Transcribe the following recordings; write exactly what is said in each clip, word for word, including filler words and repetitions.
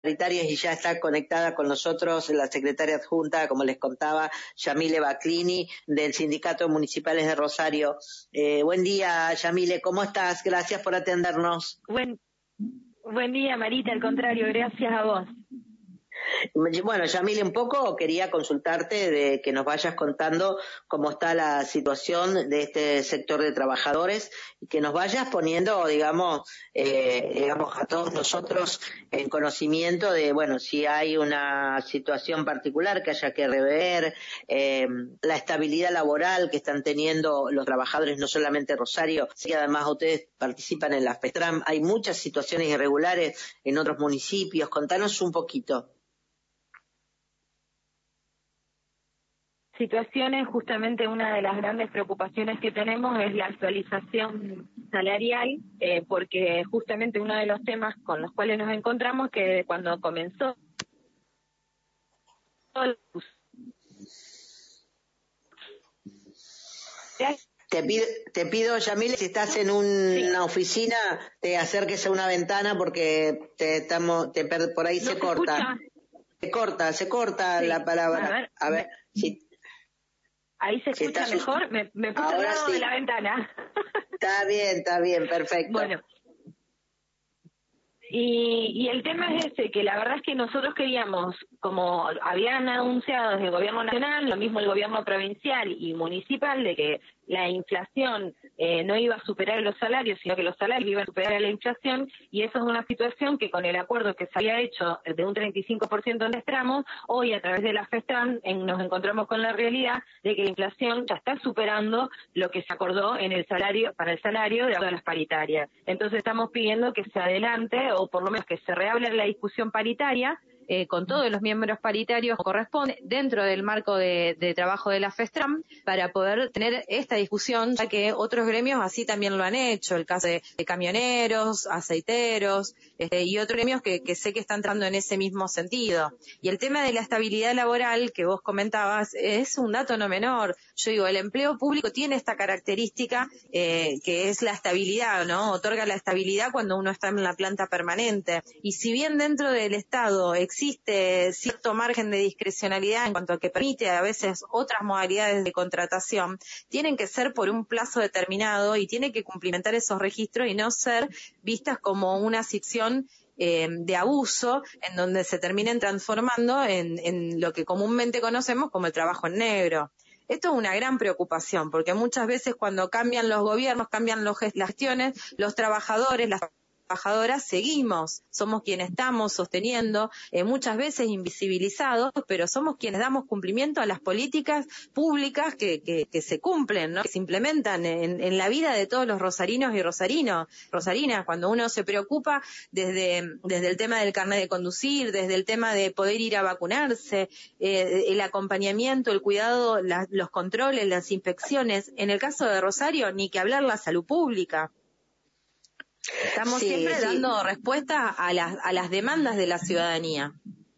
paritarias y ya está conectada con nosotros la secretaria adjunta, como les contaba, Yamile Baclini, del Sindicato de Municipales de Rosario. Eh, buen día, Yamile, ¿cómo estás? Gracias por atendernos. Buen, buen día, Marita, al contrario, gracias a vos. Bueno, Yamile, un poco quería consultarte de que nos vayas contando cómo está la situación de este sector de trabajadores y que nos vayas poniendo, digamos, eh, digamos a todos nosotros en conocimiento de, bueno, si hay una situación particular que haya que rever, eh, la estabilidad laboral que están teniendo los trabajadores, no solamente Rosario, sino además ustedes participan en la FESTRAM, hay muchas situaciones irregulares en otros municipios, contanos un poquito. Situaciones, justamente una de las grandes preocupaciones que tenemos es la actualización salarial, eh, porque justamente uno de los temas con los cuales nos encontramos que cuando comenzó Te pido, te pido, Yamile, si estás en un, sí. una oficina, te acerques a una ventana porque te estamos, te por ahí ¿No se, se corta. Escucha? Se corta, se corta sí. la palabra. A ver, a ver si ahí se si escucha mejor, me, me puse al lado sí. de la ventana. Está bien, está bien, perfecto. Bueno, y, y el tema es ese, que la verdad es que nosotros queríamos, como habían anunciado desde el gobierno nacional, lo mismo el gobierno provincial y municipal, de que la inflación eh, no iba a superar los salarios, sino que los salarios iban a superar a la inflación, y eso es una situación que con el acuerdo que se había hecho de un treinta y cinco por ciento en tramos, hoy a través de la FESTRAM en, nos encontramos con la realidad de que la inflación ya está superando lo que se acordó en el salario, para el salario de las paritarias. Entonces estamos pidiendo que se adelante, o por lo menos que se reabra la discusión paritaria, Eh, con todos los miembros paritarios que corresponde dentro del marco de, de trabajo de la FESTRAM para poder tener esta discusión, ya que otros gremios así también lo han hecho, el caso de, de camioneros, aceiteros este, y otros gremios que, que sé que están entrando en ese mismo sentido. Y el tema de la estabilidad laboral que vos comentabas es un dato no menor. Yo digo, el empleo público tiene esta característica eh, que es la estabilidad, ¿no? Otorga la estabilidad cuando uno está en la planta permanente. Y si bien dentro del Estado existe cierto margen de discrecionalidad en cuanto a que permite a veces otras modalidades de contratación, tienen que ser por un plazo determinado y tiene que cumplimentar esos registros y no ser vistas como una situación eh, de abuso en donde se terminen transformando en, en lo que comúnmente conocemos como el trabajo en negro. Esto es una gran preocupación porque muchas veces cuando cambian los gobiernos, cambian los, las gestiones, los trabajadores, las trabajadoras seguimos, somos quienes estamos sosteniendo, eh, muchas veces invisibilizados, pero somos quienes damos cumplimiento a las políticas públicas que, que, que se cumplen, ¿no? Que se implementan en, en la vida de todos los rosarinos y rosarinos, rosarinas, cuando uno se preocupa desde, desde el tema del carnet de conducir, desde el tema de poder ir a vacunarse, eh, el acompañamiento, el cuidado, la, los controles, las inspecciones, en el caso de Rosario, ni que hablar la salud pública. Estamos sí, siempre sí. dando respuesta a las, a las demandas de la ciudadanía.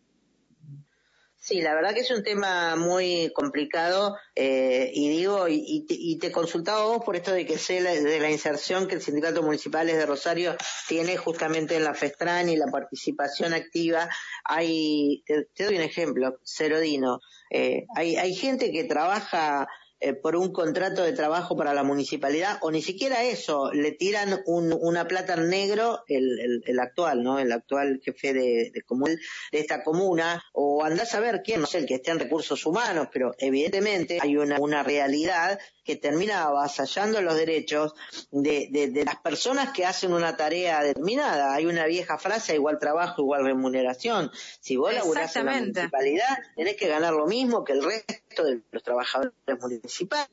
Sí, la verdad que es un tema muy complicado eh, y digo, y, y, te, y te consultaba vos por esto de que sé la, de la inserción que el Sindicato Municipales de Rosario tiene justamente en la FESTRAM y la participación activa. Hay, te, te doy un ejemplo, Cerodino, eh, hay, hay gente que trabaja Eh, por un contrato de trabajo para la municipalidad, o ni siquiera eso, le tiran un, una plata en negro, el, el, el actual, ¿no? El actual jefe de, de, común, de esta comuna, o andás a ver quién, no sé, el que esté en recursos humanos, pero evidentemente hay una, una realidad que termina avasallando los derechos de, de, de las personas que hacen una tarea determinada. Hay una vieja frase, igual trabajo, igual remuneración. Si vos laburás en la municipalidad, tenés que ganar lo mismo que el resto de los trabajadores municipales.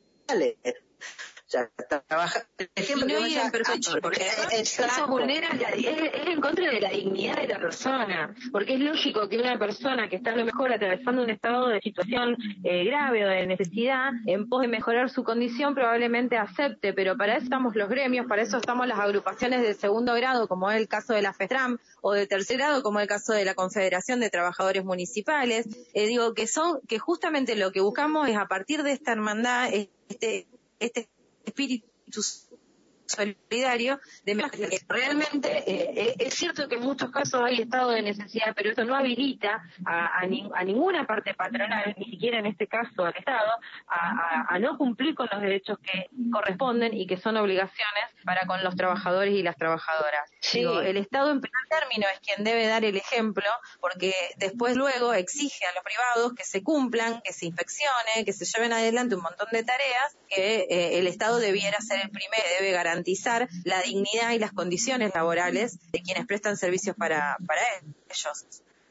O sea, trabaja, por ejemplo, y no que vaya, perfecto, porque eso vulnera la, es, es en contra de la dignidad de la persona, porque es lógico que una persona que está a lo mejor atravesando un estado de situación eh, grave o de necesidad, en pos de mejorar su condición, probablemente acepte, pero para eso estamos los gremios, para eso estamos las agrupaciones de segundo grado, como es el caso de la FESTRAM, o de tercer grado, como es el caso de la Confederación de Trabajadores Municipales. Eh, digo que son, que justamente lo que buscamos es a partir de esta hermandad, este, este espíritu solidario, de realmente eh, es cierto que en muchos casos hay estado de necesidad, pero eso no habilita a, a, ni, a ninguna parte patronal, ni siquiera en este caso al Estado, a, a, a no cumplir con los derechos que corresponden y que son obligaciones para con los trabajadores y las trabajadoras. Sí. Digo, el Estado en primer término es quien debe dar el ejemplo, porque después luego exige a los privados que se cumplan, que se inspeccione, que se lleven adelante un montón de tareas que eh, el Estado debiera ser el primero, debe garantizar la dignidad y las condiciones laborales de quienes prestan servicios para, para ellos.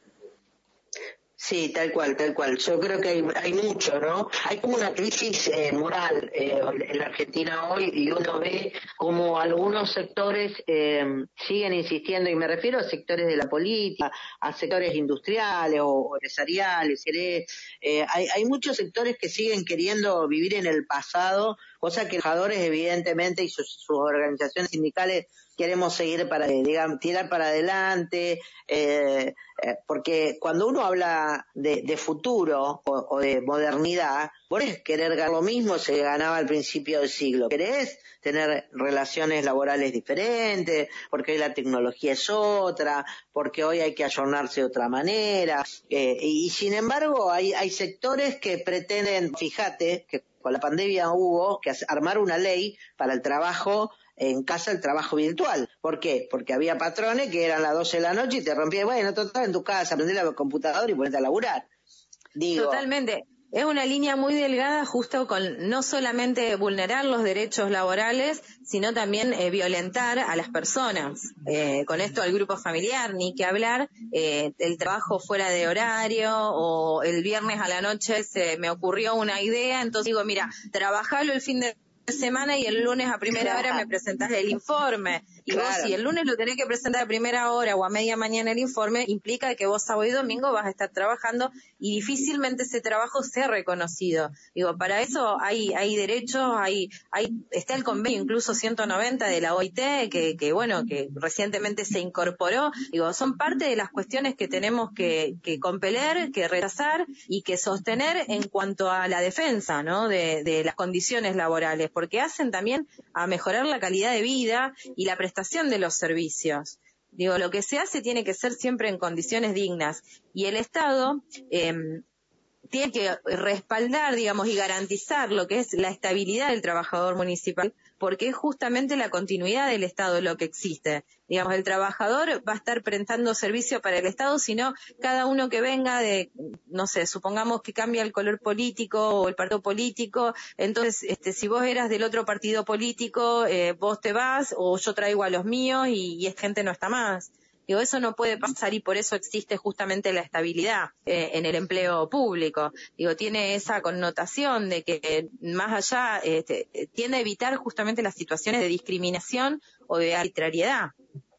Sí, tal cual, tal cual. Yo creo que hay, hay mucho, ¿no? Hay como una crisis eh, moral eh, en la Argentina hoy y uno ve como algunos sectores eh, siguen insistiendo, y me refiero a sectores de la política, a sectores industriales o empresariales. Eh, hay, hay muchos sectores que siguen queriendo vivir en el pasado, cosa que los trabajadores evidentemente y sus, sus organizaciones sindicales queremos seguir para, digamos, tirar para adelante, eh, eh, porque cuando uno habla de, de futuro o, o de modernidad, vos querés querer ganar lo mismo se ganaba al principio del siglo, querés tener relaciones laborales diferentes, porque hoy la tecnología es otra, porque hoy hay que ayornarse de otra manera, eh, y, y sin embargo hay, hay sectores que pretenden, fíjate, que con la pandemia hubo que armar una ley para el trabajo en casa, el trabajo virtual. ¿Por qué? Porque había patrones que eran las doce de la noche y te rompían, bueno, total, en tu casa, prendés la computadora y ponete a laburar. Digo. Totalmente. Es una línea muy delgada justo con no solamente vulnerar los derechos laborales, sino también eh, violentar a las personas. Eh, con esto al grupo familiar, ni que hablar, eh, el trabajo fuera de horario o el viernes a la noche se me ocurrió una idea, entonces digo, mira, trabajalo el fin de semana y el lunes a primera hora me presentás el informe. Y claro. Vos si el lunes lo tenés que presentar a primera hora o a media mañana el informe, implica que vos sábado y domingo vas a estar trabajando y difícilmente ese trabajo sea reconocido. Digo, para eso hay hay derechos, hay hay está el convenio incluso ciento noventa de la O I T que que bueno, que recientemente se incorporó. Digo, son parte de las cuestiones que tenemos que que compeler, que rechazar y que sostener en cuanto a la defensa, ¿no? de de las condiciones laborales, porque hacen también a mejorar la calidad de vida y la prestación de los servicios. Digo, lo que se hace tiene que ser siempre en condiciones dignas y el Estado eh, tiene que respaldar, digamos, y garantizar lo que es la estabilidad del trabajador municipal, porque es justamente la continuidad del Estado lo que existe. Digamos, el trabajador va a estar prestando servicio para el Estado, sino cada uno que venga de, no sé, supongamos que cambia el color político o el partido político, entonces, este, si vos eras del otro partido político, eh, vos te vas, o yo traigo a los míos y, y esta gente no está más. Digo, eso no puede pasar y por eso existe justamente la estabilidad eh, en el empleo público. Digo, tiene esa connotación de que eh, más allá este, tiende a evitar justamente las situaciones de discriminación o de arbitrariedad.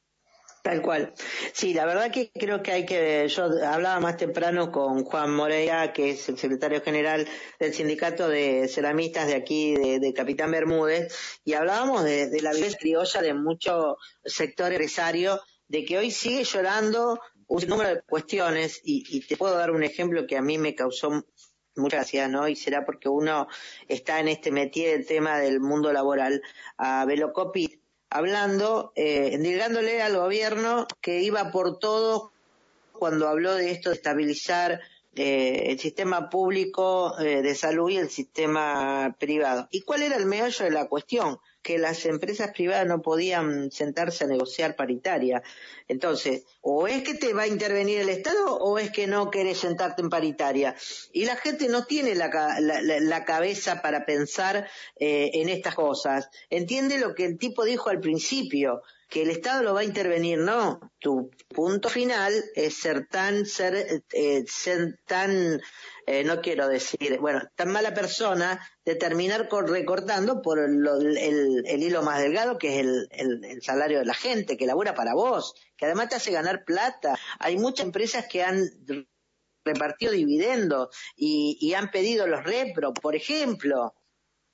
Tal cual. Sí, la verdad que creo que hay que, yo hablaba más temprano con Juan Moreira, que es el secretario general del sindicato de ceramistas de aquí, de, de Capitán Bermúdez, y hablábamos de, de la vida criolla de mucho sector empresario, de que hoy sigue llorando un número de cuestiones, y, y te puedo dar un ejemplo que a mí me causó mucha gracia, ¿no? Y será porque uno está en este métier del tema del mundo laboral. A Velocopit, hablando, eh, endilgándole al gobierno que iba por todo cuando habló de esto de estabilizar eh, el sistema público eh, de salud y el sistema privado. ¿Y cuál era el meollo de la cuestión? Que las empresas privadas no podían sentarse a negociar paritaria. Entonces, o es que te va a intervenir el Estado o es que no querés sentarte en paritaria. Y la gente no tiene la, la, la cabeza para pensar eh, en estas cosas. Entiende lo que el tipo dijo al principio, que el Estado lo va a intervenir. No, tu punto final es ser tan, ser, eh, ser tan... Eh, no quiero decir, bueno, tan mala persona de terminar recortando por el, el, el hilo más delgado, que es el, el, el salario de la gente, que labura para vos, que además te hace ganar plata. Hay muchas empresas que han repartido dividendos y, y han pedido los repro, por ejemplo.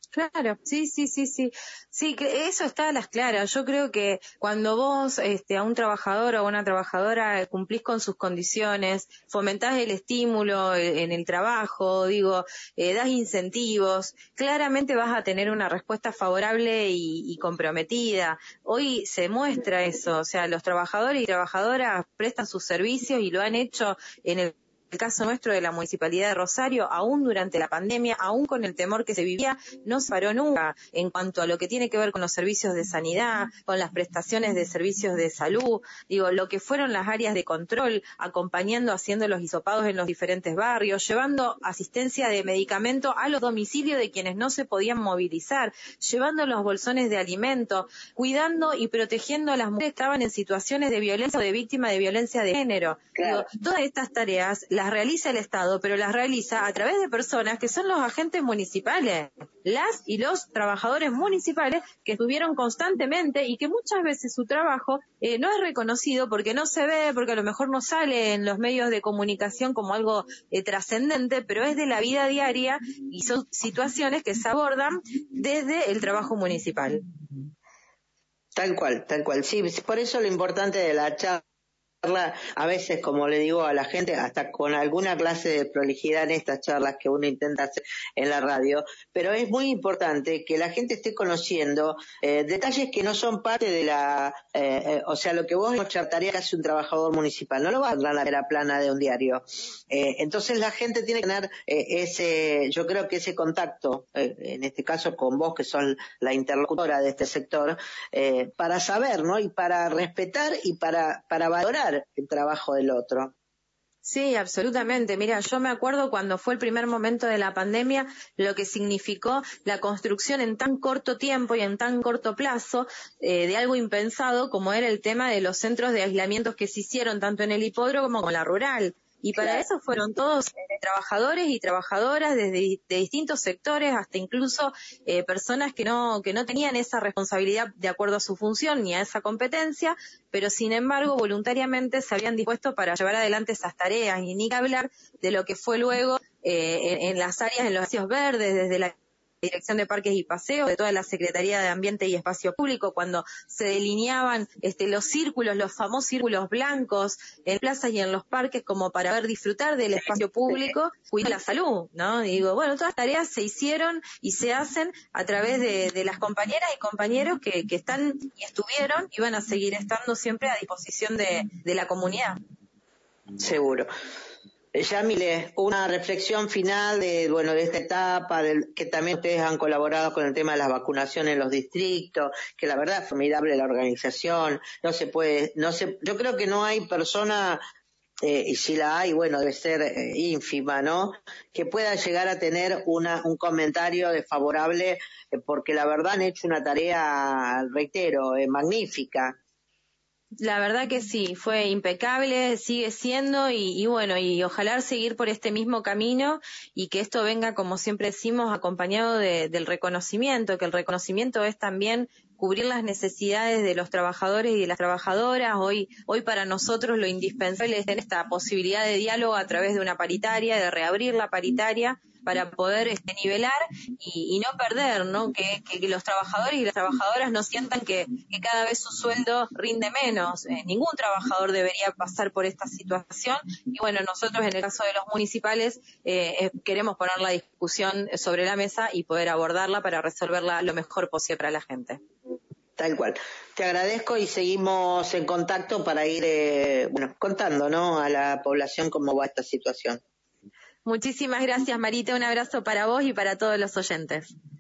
Claro, sí, sí, sí, sí. Sí, que eso está a las claras. Yo creo que cuando vos este, a un trabajador o a una trabajadora cumplís con sus condiciones, fomentás el estímulo en el trabajo, digo, eh, das incentivos, claramente vas a tener una respuesta favorable y, y comprometida. Hoy se muestra eso, o sea, los trabajadores y trabajadoras prestan sus servicios y lo han hecho en el el caso nuestro de la Municipalidad de Rosario, aún durante la pandemia, aún con el temor que se vivía, no se paró nunca en cuanto a lo que tiene que ver con los servicios de sanidad, con las prestaciones de servicios de salud, digo, lo que fueron las áreas de control, acompañando, haciendo los hisopados en los diferentes barrios, llevando asistencia de medicamento a los domicilios de quienes no se podían movilizar, llevando los bolsones de alimento, cuidando y protegiendo a las mujeres que estaban en situaciones de violencia o de víctima de violencia de género. Claro. Digo, todas estas tareas las realiza el Estado, pero las realiza a través de personas que son los agentes municipales, las y los trabajadores municipales que estuvieron constantemente y que muchas veces su trabajo eh, no es reconocido porque no se ve, porque a lo mejor no sale en los medios de comunicación como algo eh, trascendente, pero es de la vida diaria y son situaciones que se abordan desde el trabajo municipal. Tal cual, tal cual. Sí, por eso lo importante de la charla, a veces, como le digo a la gente, hasta con alguna clase de prolijidad en estas charlas que uno intenta hacer en la radio, pero es muy importante que la gente esté conociendo eh, detalles que no son parte de la, eh, eh, o sea, lo que vos tarea que hace un trabajador municipal, no lo va a dar la primera plana de un diario. Eh, entonces la gente tiene que tener eh, ese, yo creo que ese contacto, eh, en este caso con vos, que son la interlocutora de este sector, eh, para saber, ¿no? Y para respetar y para, para valorar el trabajo del otro. Sí, absolutamente. Mira, yo me acuerdo cuando fue el primer momento de la pandemia, lo que significó la construcción en tan corto tiempo y en tan corto plazo eh, de algo impensado como era el tema de los centros de aislamientos que se hicieron tanto en el hipódromo como en la rural. Y para claro. eso fueron todos eh, trabajadores y trabajadoras desde de distintos sectores, hasta incluso eh, personas que no que no tenían esa responsabilidad de acuerdo a su función ni a esa competencia, pero sin embargo voluntariamente se habían dispuesto para llevar adelante esas tareas, y ni que hablar de lo que fue luego eh, en, en las áreas, en los espacios verdes, desde la Dirección de Parques y Paseos, de toda la Secretaría de Ambiente y Espacio Público, cuando se delineaban este, los círculos, los famosos círculos blancos en plazas y en los parques, como para ver disfrutar del espacio público, cuidar la salud, ¿no? Y digo, bueno, todas las tareas se hicieron y se hacen a través de, de las compañeras y compañeros que, que están y estuvieron y van a seguir estando siempre a disposición de, de la comunidad. Seguro. Yamile, una reflexión final de, bueno, de esta etapa, del, que también ustedes han colaborado con el tema de las vacunaciones en los distritos, que la verdad es formidable la organización, no se puede, no se, yo creo que no hay persona, eh, y si la hay, bueno, debe ser eh, ínfima, ¿no?, que pueda llegar a tener una, un comentario desfavorable, eh, porque la verdad han hecho una tarea, reitero, eh, magnífica. La verdad que sí, fue impecable, sigue siendo y, y bueno, y ojalá seguir por este mismo camino y que esto venga, como siempre decimos, acompañado de, del reconocimiento, que el reconocimiento es también cubrir las necesidades de los trabajadores y de las trabajadoras. Hoy, hoy para nosotros lo indispensable es tener esta posibilidad de diálogo a través de una paritaria, de reabrir la paritaria para poder este, nivelar y, y no perder, ¿no? Que, que, que los trabajadores y las trabajadoras no sientan que, que cada vez su sueldo rinde menos. Eh, ningún trabajador debería pasar por esta situación y bueno, nosotros en el caso de los municipales eh, queremos poner la discusión sobre la mesa y poder abordarla para resolverla lo mejor posible para la gente. Tal cual. Te agradezco y seguimos en contacto para ir, eh, bueno, contando, ¿no?, a la población cómo va esta situación. Muchísimas gracias, Marita. Un abrazo para vos y para todos los oyentes.